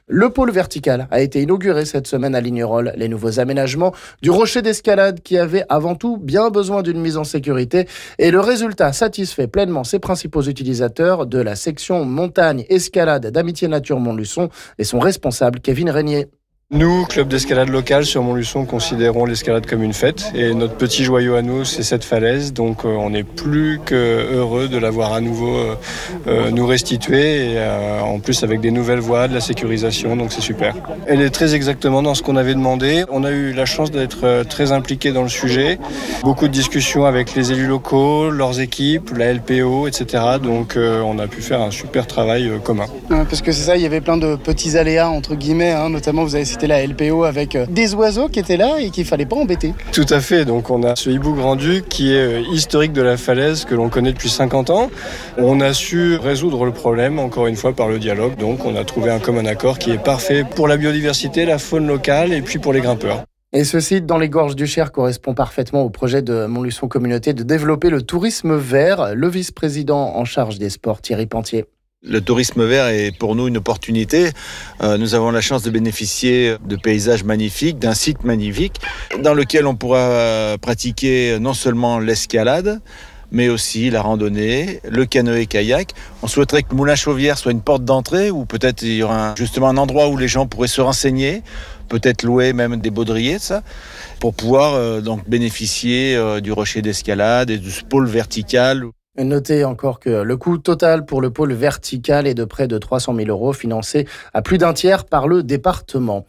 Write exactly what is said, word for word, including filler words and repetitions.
Le pôle vertical a été inauguré cette semaine à Lignerolles. Les nouveaux aménagements du rocher d'escalade qui avait avant tout bien besoin d'une mise en sécurité et le résultat satisfait pleinement ses principaux utilisateurs de la section montagne-escalade d'Amitié Nature Montluçon et son responsable Kevin Régnier. Nous, club d'escalade local sur Montluçon, considérons l'escalade comme une fête et notre petit joyau à nous, c'est cette falaise. Donc euh, on est plus que heureux de l'avoir à nouveau euh, euh, nous restituer et euh, en plus avec des nouvelles voies, de la sécurisation, donc c'est super. Elle est très exactement dans ce qu'on avait demandé. On a eu la chance d'être euh, très impliqués dans le sujet. Beaucoup de discussions avec les élus locaux, leurs équipes, la L P O, et cetera. Donc euh, on a pu faire un super travail euh, commun. Ouais, parce que c'est ça, il y avait plein de petits aléas entre guillemets, hein, notamment vous avez cité la L P O avec des oiseaux qui étaient là et qu'il fallait pas embêter. Tout à fait, donc on a ce hibou grand-duc qui est historique de la falaise que l'on connaît depuis cinquante ans. On a su résoudre le problème encore une fois par le dialogue, donc on a trouvé un commun accord qui est parfait pour la biodiversité, la faune locale et puis pour les grimpeurs. Et ce site dans les gorges du Cher correspond parfaitement au projet de Montluçon Communauté de développer le tourisme vert. Le vice-président en charge des sports, Thierry Pentier. Le tourisme vert est pour nous une opportunité. Euh, nous avons la chance de bénéficier de paysages magnifiques, d'un site magnifique dans lequel on pourra pratiquer non seulement l'escalade, mais aussi la randonnée, le canoë-kayak. On souhaiterait que Moulins-Chauvière soit une porte d'entrée où peut-être il y aura un, justement un endroit où les gens pourraient se renseigner, peut-être louer même des baudriers, ça, pour pouvoir euh, donc bénéficier euh, du rocher d'escalade et du pôle vertical. Notez encore que le coût total pour le pôle vertical est de près de trois cent mille euros, financé à plus d'un tiers par le département.